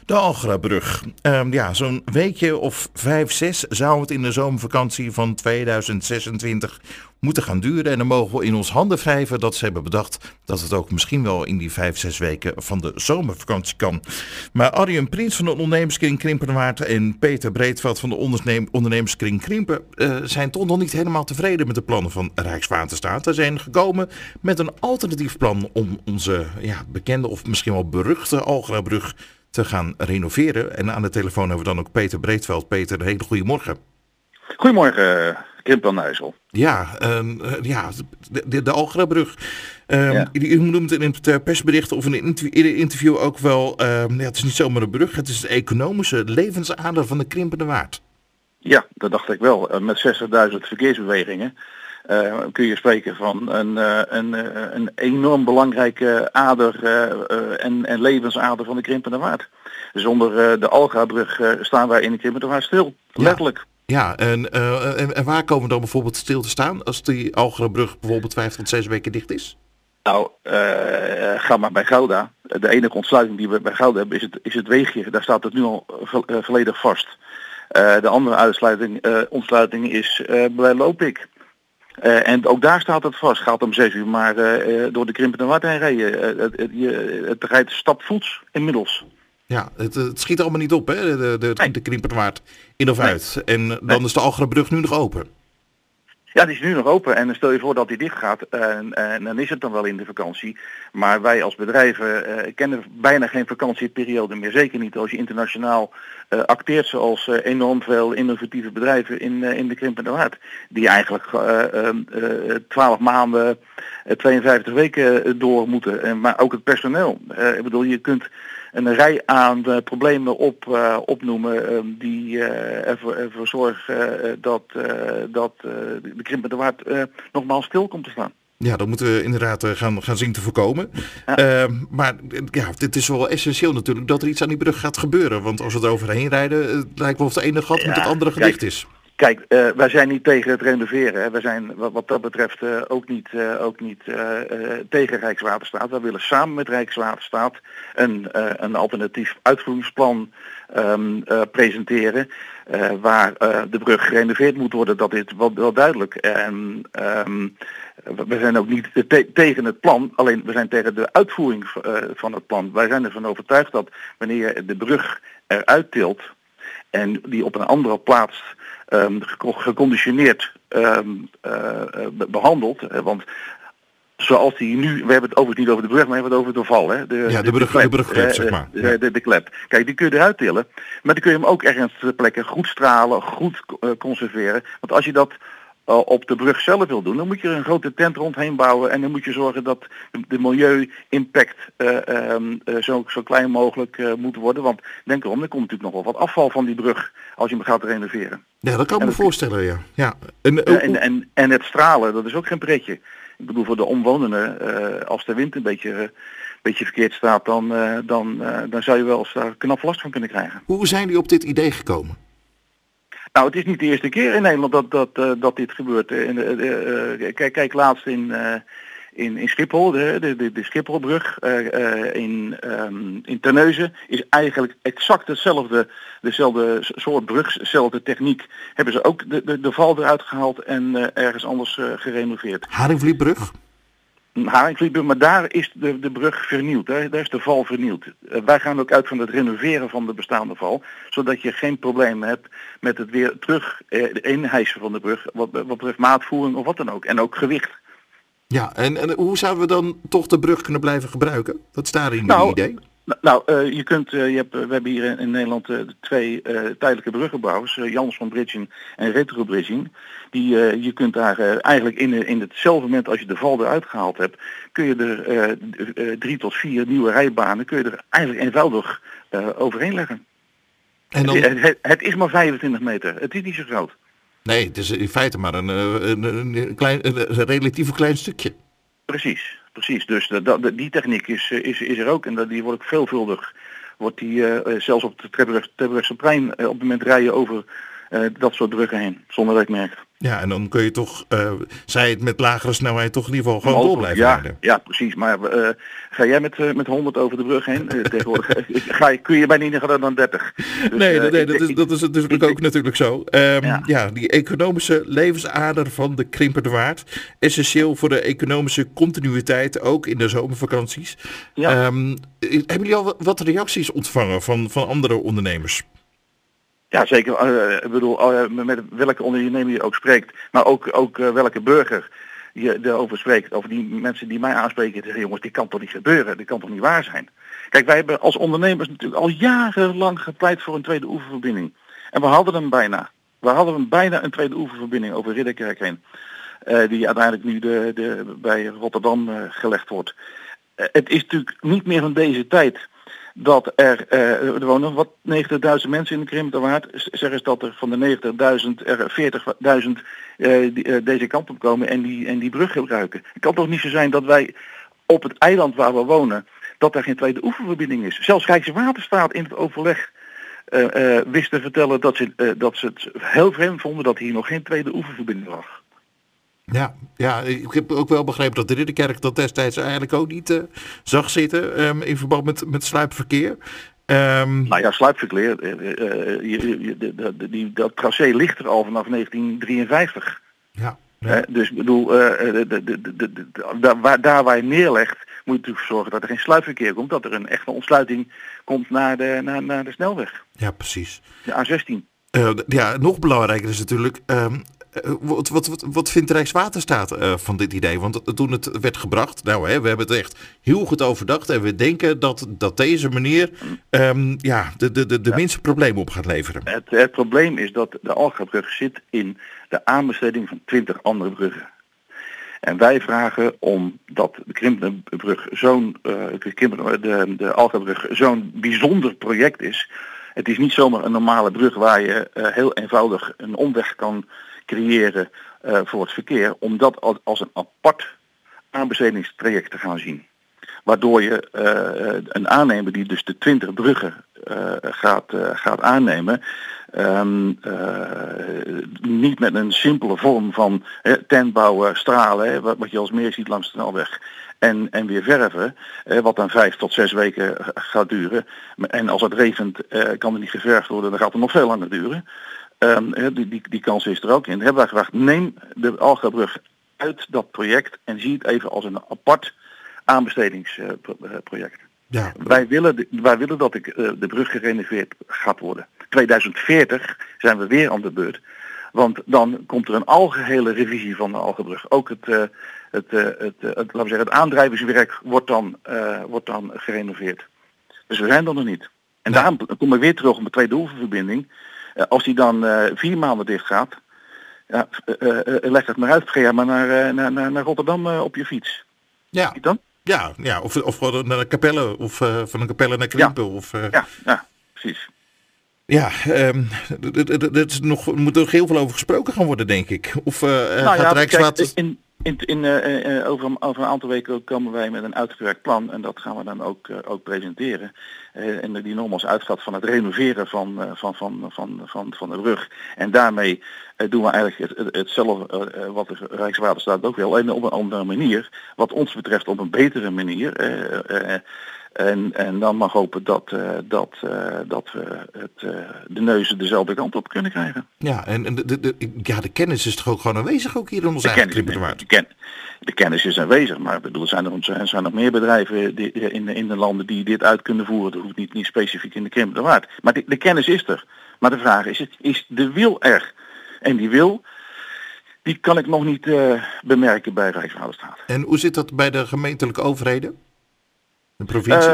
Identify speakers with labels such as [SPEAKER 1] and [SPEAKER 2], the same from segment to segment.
[SPEAKER 1] De Algrabrug. Ja, zo'n weekje of 5, 6 zou het in de zomervakantie van 2026 moeten gaan duren. En dan mogen we in ons handen wrijven dat ze hebben bedacht dat het ook misschien wel in die 5, 6 weken van de zomervakantie kan. Maar Arjen Prins van de ondernemerskring Krimpenerwaard en Peter Breedveld van de ondernemerskring Krimpen zijn toch nog niet helemaal tevreden met de plannen van Rijkswaterstaat. Ze zijn gekomen met een alternatief plan om onze bekende of misschien wel beruchte Algrabrug te gaan renoveren. En aan de telefoon hebben we dan ook Peter Breedveld. Peter, een hele goede morgen.
[SPEAKER 2] Goedemorgen, Krimpen Nijssel.
[SPEAKER 1] Ja, de Algrabrug. U noemt in het persbericht of in een interview ook wel, het is niet zomaar een brug, het is de economische levensader van de Krimpenerwaard.
[SPEAKER 2] Ja, dat dacht ik wel. Met 60.000 verkeersbewegingen kun je spreken van een enorm belangrijke ader en levensader van de Krimpenerwaard. Zonder de Algrabrug staan wij in de Krimpenerwaard stil, letterlijk.
[SPEAKER 1] Ja, en waar komen we dan bijvoorbeeld stil te staan als die Algrabrug bijvoorbeeld 5 tot 6 weken dicht is?
[SPEAKER 2] Nou, ga maar bij Gouda. De enige ontsluiting die we bij Gouda hebben is het weegje. Daar staat het nu al volledig vast. De andere ontsluiting is bij Lopik. En ook daar staat het vast. Gaat om 6 uur maar door de Krimpenerwaard heen rijden. Het rijdt stapvoets inmiddels.
[SPEAKER 1] Ja, het schiet allemaal niet op, hè, de Krimpenerwaard in of uit. En dan is de Algrabrug nu nog open.
[SPEAKER 2] Ja, die is nu nog open en stel je voor dat die dicht gaat en dan is het dan wel in de vakantie. Maar wij als bedrijven kennen bijna geen vakantieperiode meer. Zeker niet als je internationaal acteert zoals enorm veel innovatieve bedrijven in de Krimpenerwaard. Die eigenlijk 12 maanden, 52 weken door moeten. Maar ook het personeel. Ik bedoel, je kunt een rij aan problemen opnoemen die ervoor zorgen dat de Krimpenerwaard nogmaals stil komt te staan.
[SPEAKER 1] Ja, dat moeten we inderdaad gaan zien te voorkomen. Ja. Maar dit is wel essentieel natuurlijk dat er iets aan die brug gaat gebeuren. Want als we er overheen rijden, het lijkt wel of het ene gat met het andere gedicht is.
[SPEAKER 2] Kijk, wij zijn niet tegen het renoveren. Hè. Wij zijn wat dat betreft ook niet tegen Rijkswaterstaat. Wij willen samen met Rijkswaterstaat een alternatief uitvoeringsplan presenteren. Waar de brug gerenoveerd moet worden, dat is wel duidelijk. En we zijn ook niet tegen het plan, alleen we zijn tegen de uitvoering van het plan. Wij zijn ervan overtuigd dat wanneer je de brug eruit tilt en die op een andere plaats geconditioneerd behandeld. Want zoals die nu, we hebben het overigens niet over de brug, maar we hebben het over de val. Hè?
[SPEAKER 1] De brugklep, zeg maar.
[SPEAKER 2] De klep. Kijk, die kun je eruit tillen, maar dan kun je hem ook ergens ter plekke goed stralen, goed conserveren. Want als je dat op de brug zelf wil doen, dan moet je er een grote tent rondheen bouwen en dan moet je zorgen dat de milieu-impact zo klein mogelijk moet worden. Want denk erom, er komt natuurlijk nog wel wat afval van die brug als je hem gaat renoveren.
[SPEAKER 1] Ja, dat kan ik me voorstellen, ja.
[SPEAKER 2] En het stralen, dat is ook geen pretje. Ik bedoel, voor de omwonenden, als de wind een beetje verkeerd staat, dan zou je wel eens daar knap last van kunnen krijgen.
[SPEAKER 1] Hoe zijn jullie op dit idee gekomen?
[SPEAKER 2] Nou, het is niet de eerste keer in Nederland dat dit gebeurt. Kijk laatst in Schiphol, de Schipholbrug in Terneuzen is eigenlijk exact dezelfde soort brug, dezelfde techniek. Hebben ze ook de val eruit gehaald en ergens anders gerenoveerd.
[SPEAKER 1] Haringvlietbrug?
[SPEAKER 2] Haringvlietbrug, maar daar is de brug vernieuwd. Daar is de val vernieuwd. Wij gaan ook uit van het renoveren van de bestaande val, zodat je geen probleem hebt met het weer terug inhijsen van de brug, wat betreft maatvoering of wat dan ook. En ook gewicht.
[SPEAKER 1] Ja, en hoe zouden we dan toch de brug kunnen blijven gebruiken? Dat is daarin een idee.
[SPEAKER 2] We hebben hier in Nederland 2 tijdelijke bruggenbouwers, Jansson Bridging en Retro Bridging. Je kunt daar eigenlijk in hetzelfde moment als je de val eruit gehaald hebt, kun je er 3 tot 4 nieuwe rijbanen, kun je er eigenlijk eenvoudig overheen leggen. En dan... het is maar 25 meter, het is niet zo groot.
[SPEAKER 1] Nee, het is in feite maar een relatief klein stukje.
[SPEAKER 2] Precies. Dus die techniek is er ook en die wordt ook veelvuldig. Zelfs op de Terbrechtseplein op het moment rijden over dat soort bruggen heen, zonder dat ik merk.
[SPEAKER 1] Ja, en dan kun je toch, zij het met lagere snelheid toch in ieder geval gewoon door blijven rijden.
[SPEAKER 2] Ja, precies. Maar ga jij met 100 over de brug heen? Tegenwoordig kun je bijna niet harder dan 30. Dus,
[SPEAKER 1] dat is natuurlijk ook natuurlijk zo. Die economische levensader van de Krimpende Waard. Essentieel voor de economische continuïteit, ook in de zomervakanties. Ja. Hebben jullie al wat reacties ontvangen van andere ondernemers?
[SPEAKER 2] Ja, zeker. Ik bedoel, met welke ondernemer je ook spreekt, maar ook welke burger je erover spreekt, over die mensen die mij aanspreken en zeggen, jongens, dit kan toch niet gebeuren, dit kan toch niet waar zijn. Kijk, wij hebben als ondernemers natuurlijk al jarenlang gepleit voor een tweede oeververbinding. En we hadden hem bijna. We hadden bijna een tweede oeververbinding over Ridderkerk heen. Die uiteindelijk nu bij Rotterdam gelegd wordt. Het is natuurlijk niet meer van deze tijd dat er wonen wat 90.000 mensen in de Krimpende Waard. Zeg eens dat er van de 90.000 er 40.000 deze kant op komen en die brug gebruiken. Het kan toch niet zo zijn dat wij op het eiland waar we wonen, dat er geen tweede oeververbinding is. Zelfs Rijkswaterstaat in het overleg wist te vertellen dat ze het heel vreemd vonden dat hier nog geen tweede oeververbinding lag.
[SPEAKER 1] Ja, ik heb ook wel begrepen dat de Ridderkerk dat destijds eigenlijk ook niet zag zitten in verband met sluipverkeer.
[SPEAKER 2] Nou ja, sluipverkeer, dat tracé ligt er al vanaf 1953. Ja. Dus ik bedoel, daar waar je neerlegt, moet je natuurlijk zorgen dat er geen sluipverkeer komt, dat er een echte ontsluiting komt naar de snelweg.
[SPEAKER 1] Ja, precies.
[SPEAKER 2] De A16.
[SPEAKER 1] Nog belangrijker is natuurlijk, wat vindt de Rijkswaterstaat van dit idee? Want toen het werd gebracht, we hebben het echt heel goed overdacht en we denken dat deze manier de minste problemen op gaat leveren.
[SPEAKER 2] Het probleem is dat de Algabrug zit in de aanbesteding van 20 andere bruggen. En wij vragen omdat de Krimpenbrug de Algabrug zo'n bijzonder project is. Het is niet zomaar een normale brug waar je heel eenvoudig een omweg kan creëren voor het verkeer, om dat als een apart aanbestedingstraject te gaan zien. Waardoor je een aannemer die dus de 20 bruggen gaat aannemen, niet met een simpele vorm van tent bouwen, stralen, wat je als meer ziet langs de snelweg, en weer verven, wat dan 5 tot 6 weken gaat duren. En als het regent kan er niet geverfd worden, dan gaat het nog veel langer duren. Die kans is er ook in. Hebben wij gevraagd, neem de Algabrug uit dat project en zie het even als een apart aanbestedingsproject. Ja. Wij willen dat de brug gerenoveerd gaat worden. 2040 zijn we weer aan de beurt. Want dan komt er een algehele revisie van de Algabrug. Ook het aandrijvingswerk wordt dan gerenoveerd. Dus we zijn er nog niet. En daarom komen we weer terug op de tweede oeververbinding. Als die dan 4 maanden dicht gaat, leg het maar uit. Ga maar naar Rotterdam op je fiets.
[SPEAKER 1] Ja.
[SPEAKER 2] Niet dan?
[SPEAKER 1] Ja, of gewoon naar Capelle of van een Capelle naar Krimpel.
[SPEAKER 2] Ja, precies.
[SPEAKER 1] Ja, er moet er heel veel over gesproken gaan worden, denk ik. Of gaat Rijkswater...
[SPEAKER 2] Over een aantal weken komen wij met een uitgewerkt plan en dat gaan we dan ook presenteren. En die nogmaals uitgaat van het renoveren van de brug. En daarmee doen we eigenlijk hetzelfde wat de Rijkswaterstaat ook wil, en op een andere manier. Wat ons betreft op een betere manier. En dan mag hopen dat we de neuzen dezelfde kant op kunnen krijgen.
[SPEAKER 1] Ja, en de kennis is toch ook gewoon aanwezig ook hier in onze eigen Krimpende Waard?
[SPEAKER 2] De kennis is aanwezig, maar ik bedoel, er zijn nog meer bedrijven in de landen die dit uit kunnen voeren. Dat hoeft niet specifiek in de Krimpende Waard. Maar de kennis is er. Maar de vraag is de wil er? En die wil, die kan ik nog niet bemerken bij Rijkswaterstaat.
[SPEAKER 1] En hoe zit dat bij de gemeentelijke overheden? De provincie?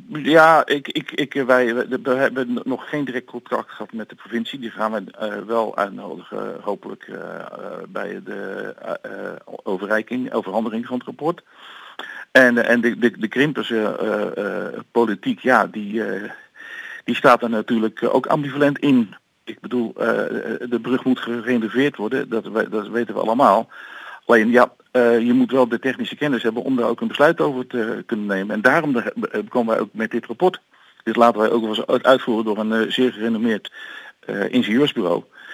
[SPEAKER 2] Wij hebben nog geen direct contract gehad met de provincie. Die gaan we wel uitnodigen, hopelijk bij de overhandiging van het rapport. En de Krimpense politiek, die staat er natuurlijk ook ambivalent in. Ik bedoel, de brug moet gerenoveerd worden, dat weten we allemaal. Alleen je moet wel de technische kennis hebben om daar ook een besluit over te kunnen nemen. En daarom komen wij ook met dit rapport. Dit laten wij ook wel eens uitvoeren door een zeer gerenommeerd ingenieursbureau.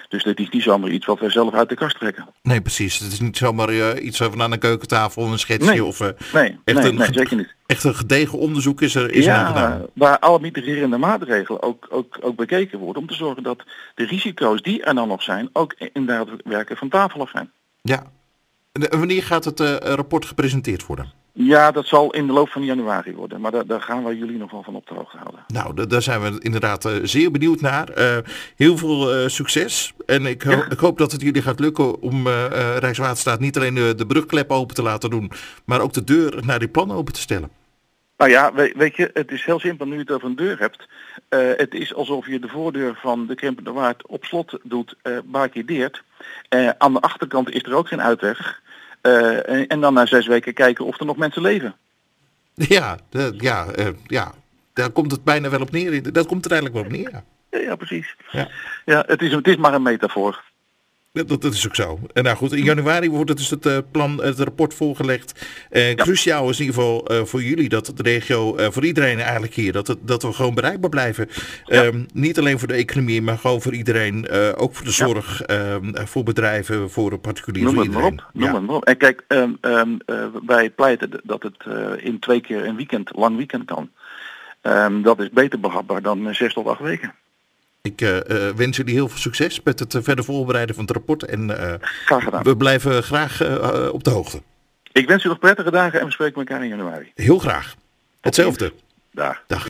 [SPEAKER 2] Dus dit is niet zomaar iets wat wij zelf uit de kast trekken.
[SPEAKER 1] Nee, precies. Het is niet zomaar iets van aan de keukentafel, een schetsje
[SPEAKER 2] Nee.
[SPEAKER 1] of
[SPEAKER 2] Nee, zeker niet.
[SPEAKER 1] Echt een gedegen onderzoek is er aan gedaan.
[SPEAKER 2] Waar alle mitigerende maatregelen ook bekeken worden om te zorgen dat de risico's die er dan nog zijn ook inderdaad werken van tafel af zijn.
[SPEAKER 1] Ja. En wanneer gaat het rapport gepresenteerd worden?
[SPEAKER 2] Ja, dat zal in de loop van januari worden, maar daar gaan wij jullie nog wel van op de hoogte houden.
[SPEAKER 1] Nou, daar zijn we inderdaad zeer benieuwd naar. Heel veel succes. En ik hoop dat het jullie gaat lukken om Rijkswaterstaat niet alleen de brugklep open te laten doen, maar ook de deur naar die plan open te stellen.
[SPEAKER 2] Nou ja, weet je, het is heel simpel nu je het over een deur hebt. Het is alsof je de voordeur van de Krimpende Waard op slot doet, barricadeert. Aan de achterkant is er ook geen uitweg. En dan na 6 weken kijken of er nog mensen leven.
[SPEAKER 1] Ja, daar komt het bijna wel op neer. Dat komt er eigenlijk wel op neer.
[SPEAKER 2] Ja, precies.
[SPEAKER 1] Ja,
[SPEAKER 2] het is maar een metafoor.
[SPEAKER 1] Dat is ook zo. En nou goed, in januari wordt het dus het rapport voorgelegd. Cruciaal is in ieder geval voor jullie dat de regio, voor iedereen eigenlijk hier, dat we gewoon bereikbaar blijven. Ja. Niet alleen voor de economie, maar gewoon voor iedereen. Ook voor de zorg, voor bedrijven, voor particulieren, voor iedereen.
[SPEAKER 2] Noem het maar op. En kijk, wij pleiten dat het in 2 keer een lang weekend kan. Dat is beter behapbaar dan 6 tot 8 weken.
[SPEAKER 1] Ik wens jullie heel veel succes met het verder voorbereiden van het rapport. En
[SPEAKER 2] graag gedaan.
[SPEAKER 1] We blijven graag op de hoogte.
[SPEAKER 2] Ik wens u nog prettige dagen en we spreken elkaar in januari.
[SPEAKER 1] Heel graag. Hetzelfde.
[SPEAKER 2] Dag.